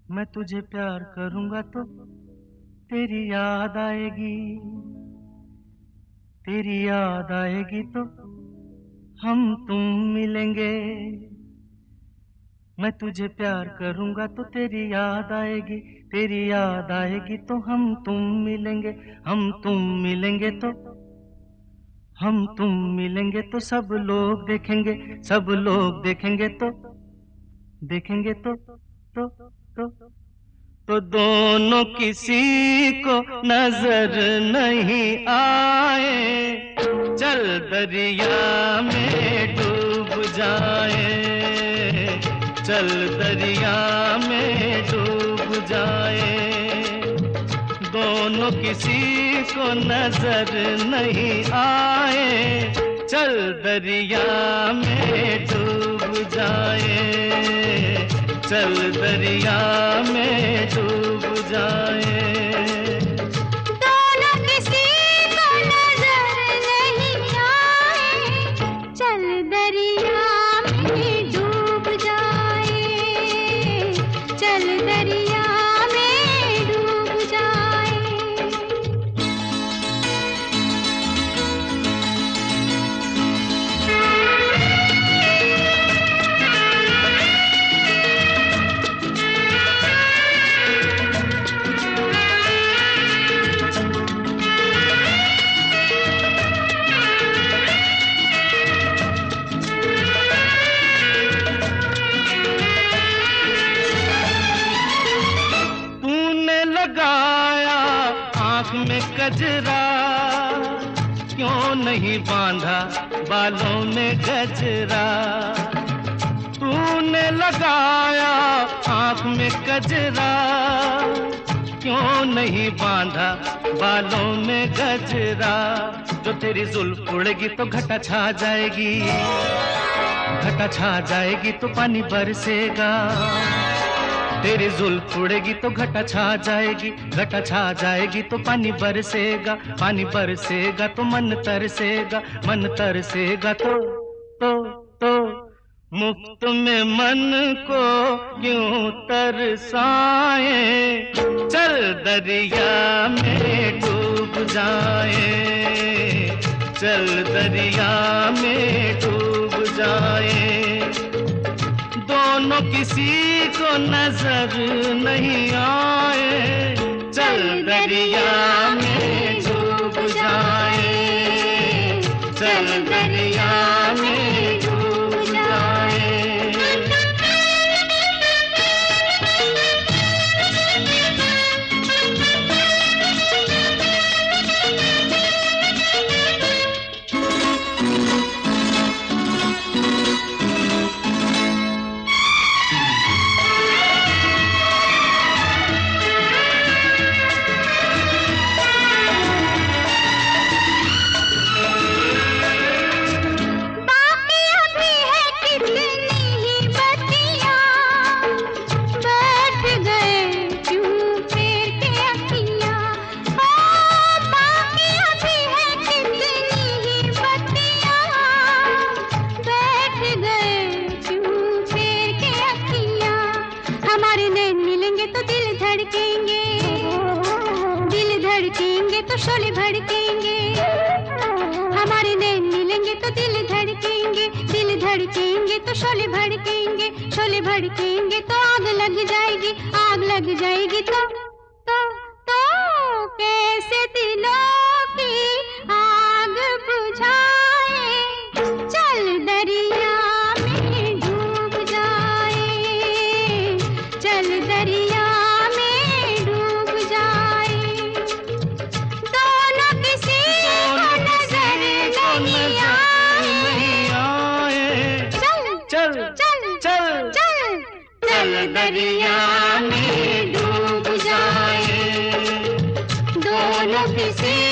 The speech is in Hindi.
मैं तुझे प्यार करूंगा तो तेरी याद आएगी, तेरी याद आएगी तो हम तुम मिलेंगे। मैं तुझे प्यार करूंगा तो तेरी याद आएगी, तेरी याद आएगी तो हम तुम मिलेंगे। हम तुम मिलेंगे तो हम तुम मिलेंगे तो सब लोग देखेंगे, सब लोग देखेंगे तो देखेंगे तो दोनों किसी को नजर नहीं आए, चल दरिया में डूब जाए, चल दरिया में डूब जाए। दोनों किसी को नजर नहीं आए, चल दरिया में डूब जाए, चल दरिया में डूब जाए। दोनों किसी को नजर नहीं आए, चल दरिया में डूब जाए, चल दरिया में डूब जाए। लगाया आँख में कजरा, क्यों नहीं बांधा बालों में गजरा। तूने लगाया आँख में कजरा, क्यों नहीं बांधा बालों में गजरा। जो तेरी जुल्फ उड़ेगी तो घटा छा जाएगी, घटा छा जाएगी तो पानी बरसेगा। तेरी जुल्फ उड़ेगी तो घटा छा जाएगी, घटा छा जाएगी तो पानी बरसेगा। पानी बरसेगा तो मन तरसेगा, मन तरसेगा तो मुफ्त में मन को क्यों तरसाए, चल दरिया में डूब जाए, चल दरिया में डूब जाए। दोनों किसी को नजर नहीं आए, चल दरिया में डूब जाए, चल दरिया में डूब जाए। तो शोले भड़केंगे, हमारे नैन मिलेंगे तो दिल धड़केंगे, दिल धड़केंगे तो शोले भड़केंगे, शोले भड़केंगे तो आग लग जाएगी, आग लग जाएगी तो कैसे दिलों की आग बुझाए, चल दरिया में डूब जाए, चल दरिया में डूब जाए। दोनों किसी को नजर नहीं आए, चल दरिया में डूब जाए। दोनों किसी